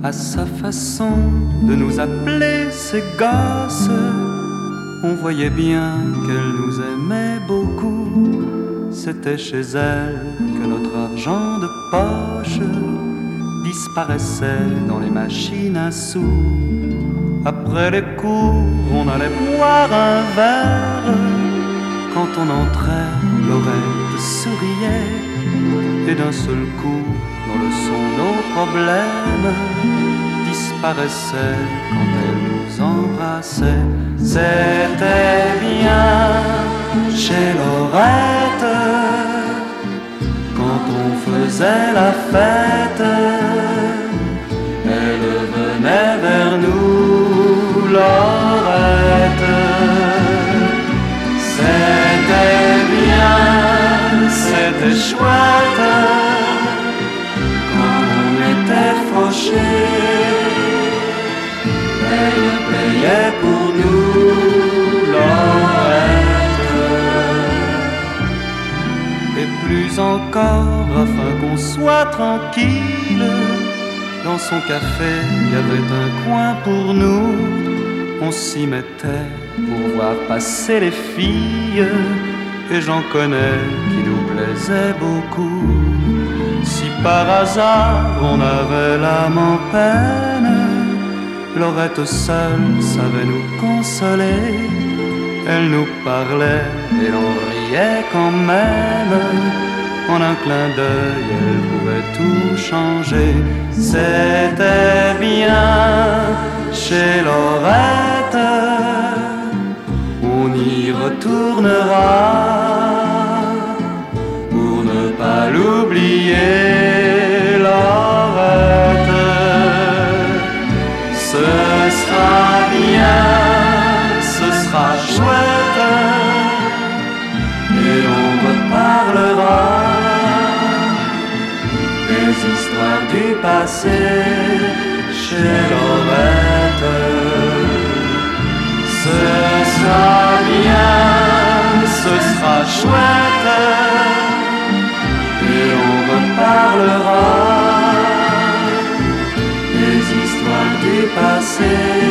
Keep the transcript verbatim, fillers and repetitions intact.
À sa façon de nous appeler ses gosses, on voyait bien qu'elle nous aimait beaucoup. C'était chez elle que notre argent de poche disparaissait dans les machines à sous. Après les cours, on allait boire un verre. Quand on entrait, Laurette souriait. Et d'un seul coup, dans le son, nos problèmes disparaissaient quand elle nous embrassait. C'était bien chez Laurette quand on faisait la fête. Elle venait vers nous, Laurette. C'était bien, c'était chouette quand on était fauchés. Elle payait pour nous, Laurette. Et plus encore, afin qu'on soit tranquille, dans son café, il y avait un coin pour nous. On s'y mettait pour voir passer les filles. Et j'en connais qui nous plaisaient beaucoup. Si par hasard on avait l'âme en peine, Laurette seule savait nous consoler. Elle nous parlait et l'on riait quand même. En un clin d'œil, elle pouvait tout changer. C'était bien chez Laurette. On y retournera pour ne pas l'oublier, Laurette. Ce sera bien, ce sera chouette, et on reparlera des histoires du passé chez Laurette. Ce sera bien, ce sera chouette, et on reparlera des histoires du passé.